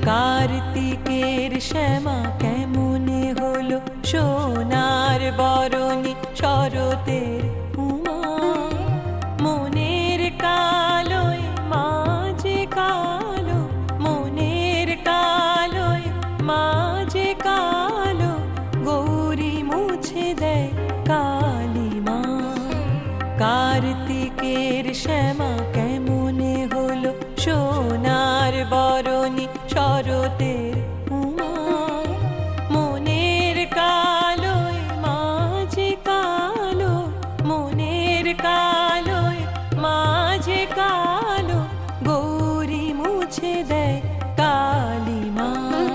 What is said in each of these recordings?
কার্তিকের শ্যামা কেমনে হলো সোনার বরণী শরতের উমা। মনের কালোয় মাঝে কালো, মনের কালোয় মাঝে কালো, গৌরী মুছে দেয় কালিমা। কার্তিকের শ্যামা কেমনে হলো সোনার বরণী শরতের উমা। মনের কালোয় মাঝে কালো, মনের কালোয় মাঝে কালো, গৌরী মুছে দেয় কালিমা।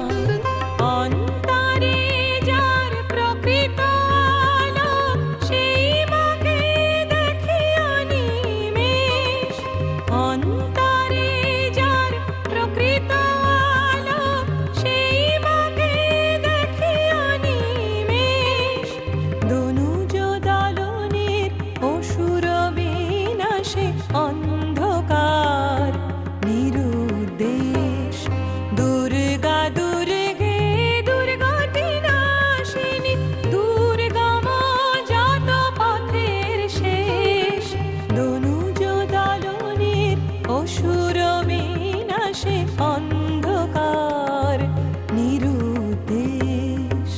অন্তরে যার প্রকৃত আলো, সেই মাকে দেখে অনিমেষ। অন্তরে যার প্রকৃত আলো, সেই মাকে দেখে অনিমেষ। দনুজ দলনের অসুর বিনাশে অন্ধকার নিরুদ্দেশ। দুর্গা দুর্গে দুর্গতি নাশিনী, দুর্গম যত পথের শেষ। দনুজ দলনের অসুর বিনাশে অন্ধকার নিরুদ্দেশ।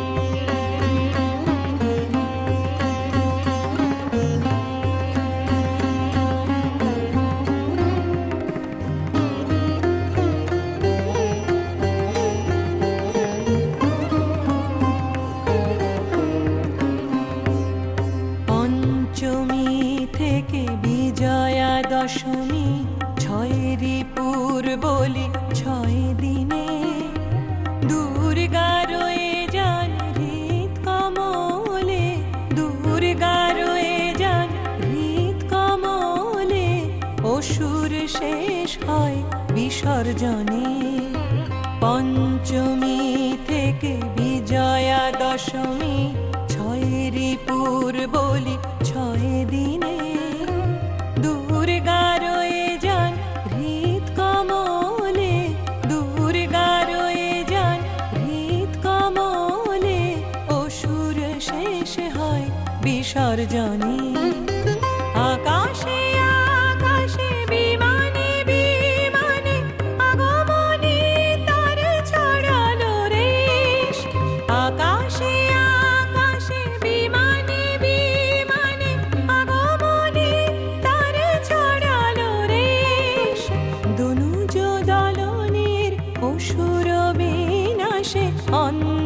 পঞ্চমী থেকে বিজয়া দশমী, ছয়েরই বলি 6 দিনে। দুর্গা রয়ে যান হৃদ কমলে, দুর্গা রয়ে যান হৃদ কমলে। অসুর শেষ হয় বিসর্জনে। পঞ্চমী থেকে বিজয়া দশমী, ছয়েরই বলি 6 দিনে। দুর্গা রয়ে যান হৃদ কমলে, দুর্গা রয়ে যান হৃদ কমলে। অসুর শেষ হয় বিসর্জনে। আকাশে আকাশে বিমানে বিমানে, আগমনী তার ছড়ালো রেশ। আকাশে আকাশে বিমানে বিমানে, আগমনী তার ছড়ালো রেশ। দনুজ দলনের অসুর বিনাশে